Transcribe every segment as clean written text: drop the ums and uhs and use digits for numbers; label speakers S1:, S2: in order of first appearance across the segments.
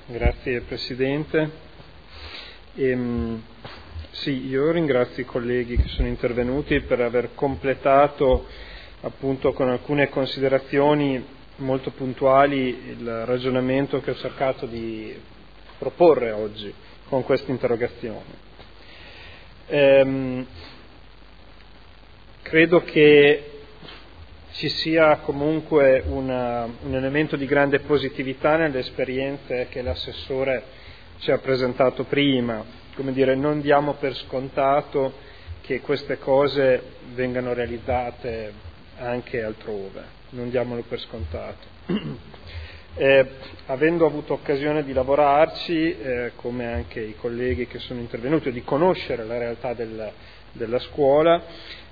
S1: Grazie Presidente. Sì, io ringrazio i colleghi che sono intervenuti per aver completato appunto con alcune considerazioni molto puntuali il ragionamento che ho cercato di proporre oggi con questa interrogazione. Credo che ci sia comunque un elemento di grande positività nelle esperienze che l'assessore ci ha presentato prima. Come dire, non diamo per scontato che queste cose vengano realizzate anche altrove, non diamolo per scontato. Avendo avuto occasione di lavorarci, come anche i colleghi che sono intervenuti, o di conoscere la realtà della scuola,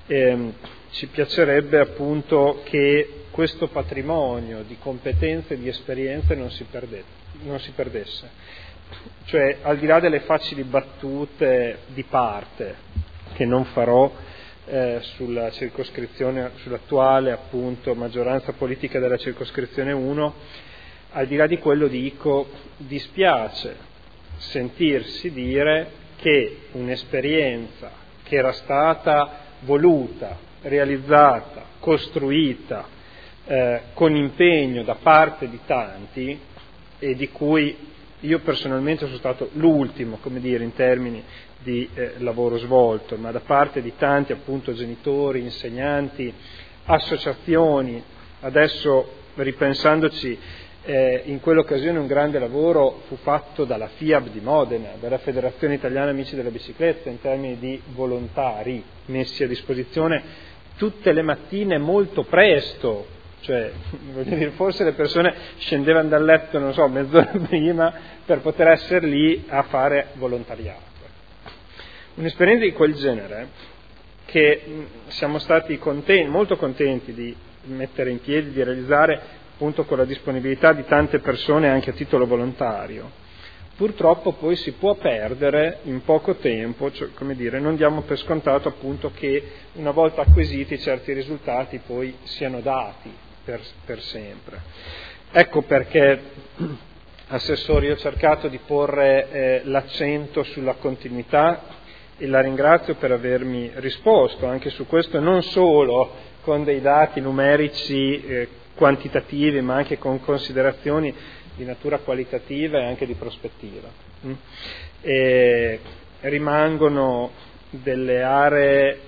S1: ci piacerebbe appunto che questo patrimonio di competenze e di esperienze non si perdesse. Cioè, al di là delle facili battute di parte, che non farò sulla circoscrizione, sull'attuale appunto maggioranza politica della circoscrizione 1, al di là di quello dispiace sentirsi dire che un'esperienza che era stata voluta, realizzata, costruita con impegno da parte di tanti e di cui io personalmente sono stato l'ultimo, come dire, in termini di lavoro svolto, ma da parte di tanti appunto genitori, insegnanti, associazioni. Adesso ripensandoci, in quell'occasione un grande lavoro fu fatto dalla FIAB di Modena, dalla Federazione Italiana Amici della Bicicletta, in termini di volontari messi a disposizione tutte le mattine molto presto, cioè voglio dire, forse le persone scendevano dal letto, non so, mezz'ora prima per poter essere lì a fare volontariato. Un'esperienza di quel genere che siamo stati molto contenti di mettere in piedi, di realizzare appunto con la disponibilità di tante persone anche a titolo volontario, purtroppo poi si può perdere in poco tempo, cioè, come dire, non diamo per scontato appunto che una volta acquisiti certi risultati poi siano dati per sempre. Ecco perché, Assessore, io ho cercato di porre l'accento sulla continuità e la ringrazio per avermi risposto anche su questo, non solo con dei dati numerici quantitativi, ma anche con considerazioni di natura qualitativa e anche di prospettiva. Rimangono delle aree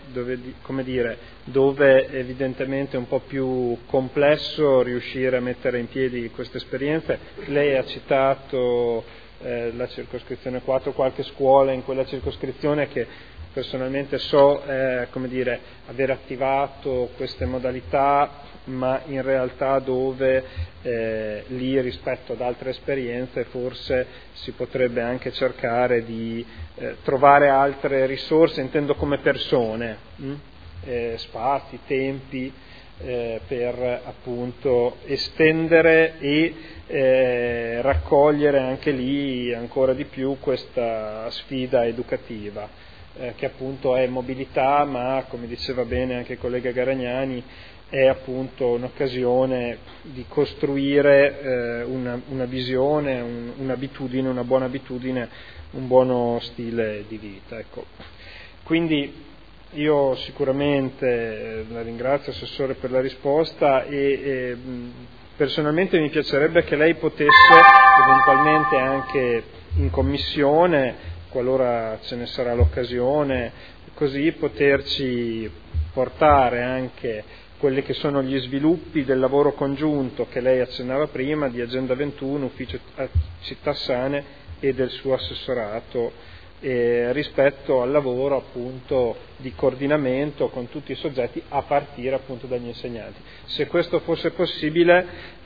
S1: dove evidentemente è un po' più complesso riuscire a mettere in piedi queste esperienze. Lei ha citato la circoscrizione 4, qualche scuola in quella circoscrizione che personalmente so aver attivato queste modalità, ma in realtà dove lì rispetto ad altre esperienze forse si potrebbe anche cercare di trovare altre risorse, intendo come persone, spazi, tempi, per appunto estendere e raccogliere anche lì ancora di più questa sfida educativa, che appunto è mobilità, ma come diceva bene anche il collega Garagnani è appunto un'occasione di costruire una visione, un'abitudine, una buona abitudine, un buono stile di vita. Ecco. Quindi io sicuramente la ringrazio, Assessore, per la risposta e personalmente mi piacerebbe che lei potesse eventualmente anche in commissione, qualora ce ne sarà l'occasione, così poterci portare anche quelli che sono gli sviluppi del lavoro congiunto che lei accennava prima di Agenda 21, Ufficio Città Sane e del suo assessorato, rispetto al lavoro appunto di coordinamento con tutti i soggetti a partire appunto dagli insegnanti. Se questo fosse possibile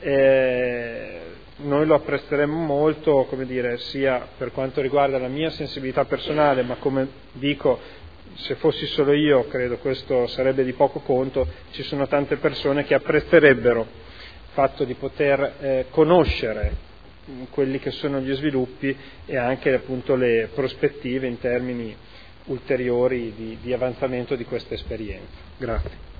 S1: noi lo apprezzeremmo molto, sia per quanto riguarda la mia sensibilità personale, ma come dico, se fossi solo io credo questo sarebbe di poco conto. Ci sono tante persone che apprezzerebbero il fatto di poter conoscere quelli che sono gli sviluppi e anche appunto le prospettive in termini ulteriori di avanzamento di questa esperienza. Grazie.